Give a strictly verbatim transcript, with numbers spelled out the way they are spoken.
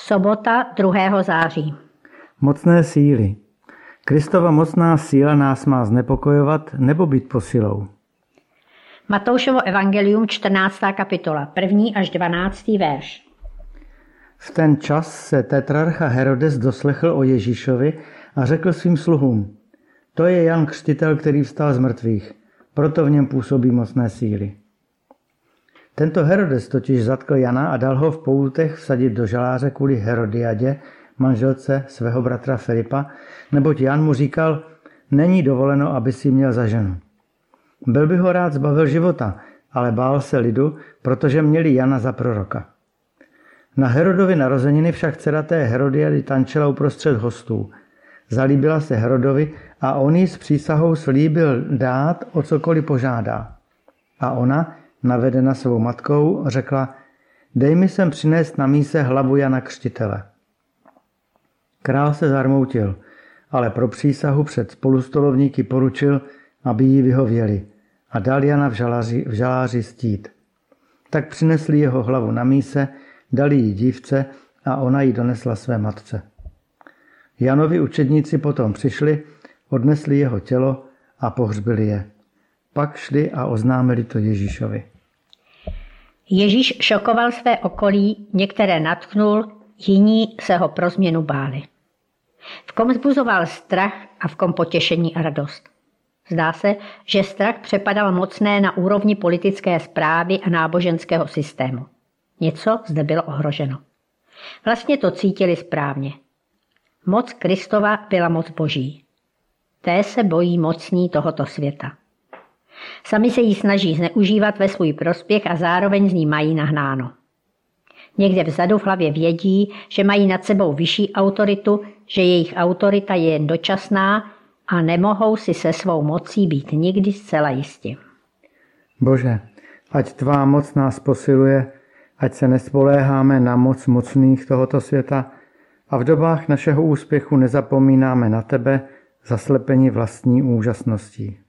Sobota druhého září. Mocné síly. Kristova mocná síla nás má znepokojovat nebo být posilou. Matoušovo evangelium, čtrnáctá kapitola, první až dvanáctý verš. V ten čas se tetrarcha Herodes doslechl o Ježíšovi a řekl svým sluhům: To je Jan Křtitel, který vstal z mrtvých, proto v něm působí mocné síly. Tento Herodes totiž zatkl Jana a dal ho v poutech vsadit do žaláře kvůli Herodiadě, manželce svého bratra Filipa, neboť Jan mu říkal: Není dovoleno, aby si měl za ženu. Byl by ho rád zbavil života, ale bál se lidu, protože měli Jana za proroka. Na Herodovy narozeniny však dcera té Herodiady tančila uprostřed hostů. Zalíbila se Herodovi a on jí s přísahou slíbil dát, o cokoliv požádá. A ona, navedena svou matkou, řekla: Dej mi sem přinést na míse hlavu Jana Křtitele. Král se zarmoutil, ale pro přísahu před spolustolovníky poručil, aby jí vyhověli, a dal Jana v žaláři, v žaláři stít. Tak přinesli jeho hlavu na míse, dali jí dívce a ona ji donesla své matce. Janovi učedníci potom přišli, odnesli jeho tělo a pohřbili je. Pak šli a oznámili to Ježíšovi. Ježíš šokoval své okolí, některé natknul, jiní se ho pro změnu báli. V kom zbuzoval strach a v kom potěšení a radost. Zdá se, že strach přepadal mocné na úrovni politické správy a náboženského systému. Něco zde bylo ohroženo. Vlastně to cítili správně. Moc Kristova byla moc Boží. Té se bojí mocní tohoto světa. Sami se jí snaží zneužívat ve svůj prospěch a zároveň z ní mají nahnáno. Někde vzadu v hlavě vědí, že mají nad sebou vyšší autoritu, že jejich autorita je jen dočasná a nemohou si se svou mocí být nikdy zcela jistí. Bože, ať tvá moc nás posiluje, ať se nespoléháme na moc mocných tohoto světa a v dobách našeho úspěchu nezapomínáme na tebe, zaslepeni vlastní úžasností.